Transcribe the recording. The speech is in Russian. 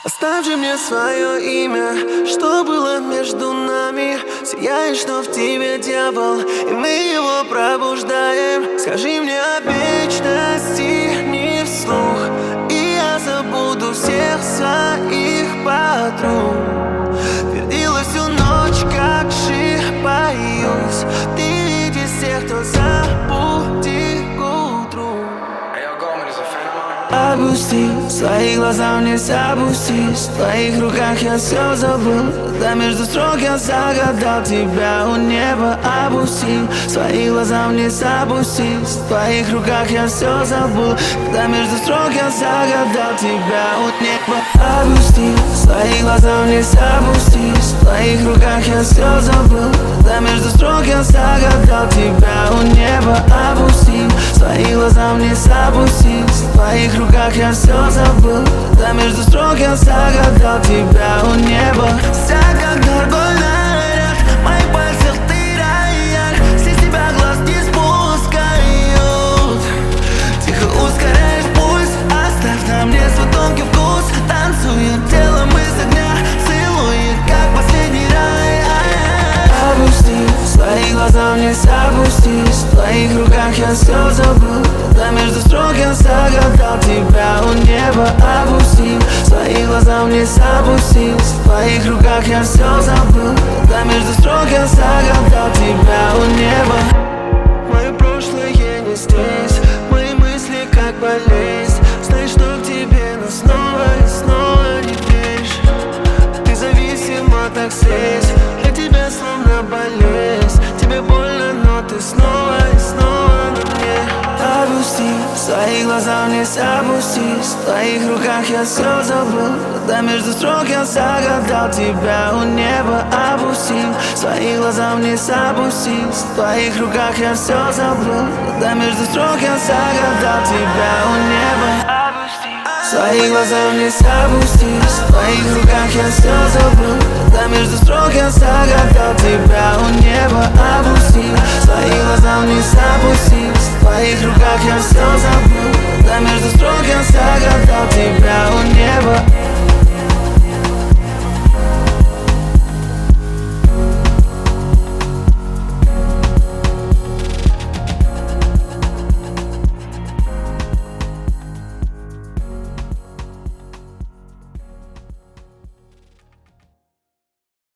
Оставь же мне свое имя, что было между нами. Сияешь, но в тебе дьявол, и мы его пробуждаем. Скажи мне о вечности не вслух, и я забуду всех своих подруг. Твердила всю ночь, как шибаюсь. Ты видишь всех, кто забудет к утру. Опусти свои глаза вниз, опустись. В твоих руках я все забыл. Когда между строк я загадал тебя у неба. Опусти свои глаза вниз, опустись. В твоих руках я все забыл. Когда между строк я загадал тебя у неба. Опусти свои глаза вниз, опустись. В твоих руках я все забыл. Когда между строк я загадал тебя у неба. Опусти свои глаза вниз, опустись. В твоих руках я все забыл. Да между строк я загадал тебя у неба. Вся как горгульна ряд, в моих пальцах ты рояль. Все с тебя глаз не спускают. Тихо ускоряешь пульс, оставь на мне свой тонкий вкус. Танцует телом из огня, целует как последний рай. Опусти свои глаза вниз, опустись. В твоих руках я все забыл. Да между строк я загадал тебя у неба. Опусти свои глаза вниз, опустись. В твоих руках я все забыл. Да между строк я загадал тебя у неба. Мое прошлое не здесь, мои мысли как болезнь. Знаешь, что к тебе, но снова и снова не веришь. Ты зависима, так слезь. Для тебя словно болезнь. Тебе больно, но ты снова и снова на мне. Опусти свои глаза вниз, опустись. В твоих руках я все забыл. Когда между строк я загадал тебя у неба. Опусти свои глаза вниз, опустись. В твоих руках я все забыл. Когда между строк я загадал тебя у неба. Свои глаза вниз, опустись. В твоих руках я все забыл. Когда между строк я загадал тебя у неба. Опусти свои глаза вниз, опустись. В твоих руках я все